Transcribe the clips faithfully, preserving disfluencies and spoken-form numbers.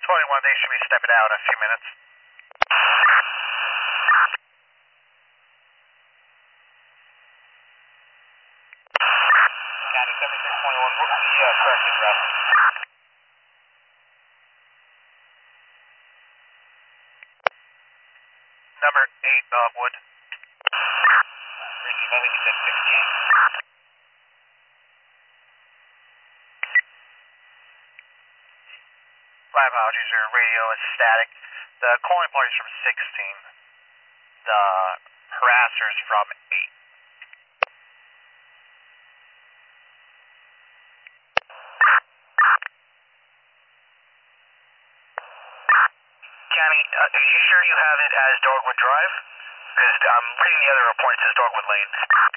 twenty-one, they should be stepping out in a few minutes. County seventy-six twenty-one, what's the uh, correct address? Number eight, Dogwood. Receive, I think you said sixteen. My apologies, your radio is static. The calling party's from sixteen. The harasser's from eight. County, uh, are you sure you have it as Dogwood Drive? Because I'm reading the other report, it says Dogwood Lane.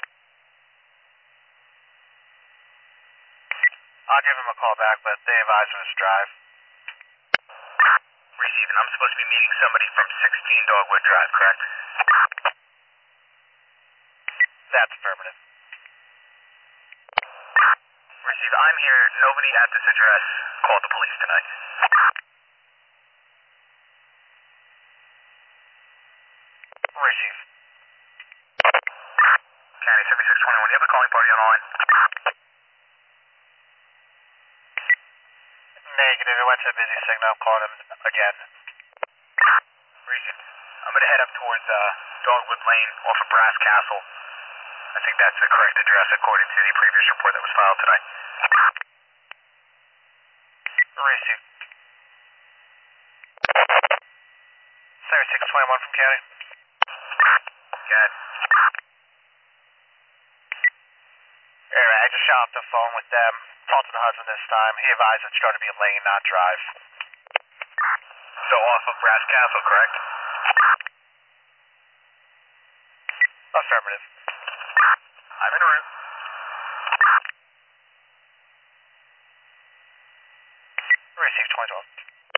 I'll give him a call back, but they advise him to drive. Receiving, I'm supposed to be meeting somebody from sixteen Dogwood Drive, correct? That's affirmative. Receive, I'm here. Nobody at this address called the police tonight. Receive. County seventy-six twenty-one, you have a calling party on the line? Negative, it went to a busy signal, I'm calling him again. Receive. I'm going to head up towards uh, Dogwood Lane off of Brass Castle. I think that's the correct address according to the previous report that was filed tonight. Receive. seventy-six twenty-one from County. Good. Alright, I just shot off the phone with them. Talked to the husband this time. He advised it's going to be a lane, not drive. So off of Brass Castle, correct? Affirmative. I'm en route. Receive twenty twelve.